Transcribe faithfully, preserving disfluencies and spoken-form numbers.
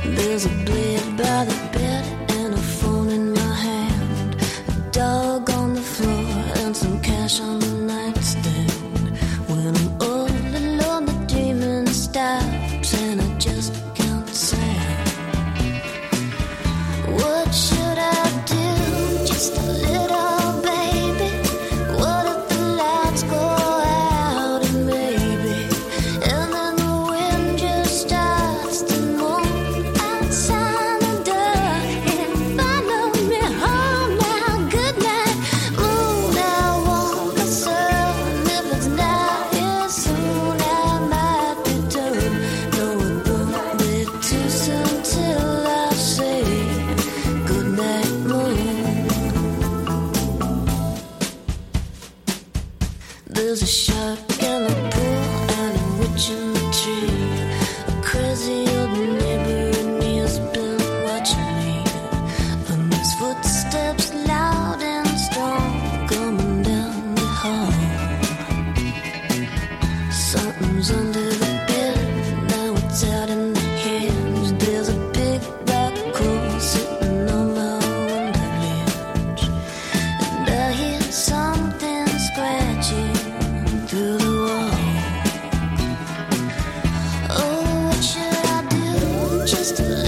There's a blade by the bed and a phone in my hand, a dog on the floor and some cash on the nightstand. When I'm all alone, the dreaming stops and I just can't stand. What should I do? Just a little baby. What if the lights go out and maybe, and then the wind just starts to move outside the door and follow me home now. Good night, moon. I want the sun. If it's not here soon, I might return. No, it won't be too soon till I say good night, moon. There's a shark in the pool and a witch in the tree. A crazy old neighbor and he has been watching me. And there's footsteps loud and strong coming down the hall. Something's under the bed, now it's out in the hedge. There's a big black hole sitting on my window ledge, and I hear something scratching through the wall. Oh, what should I do? Just a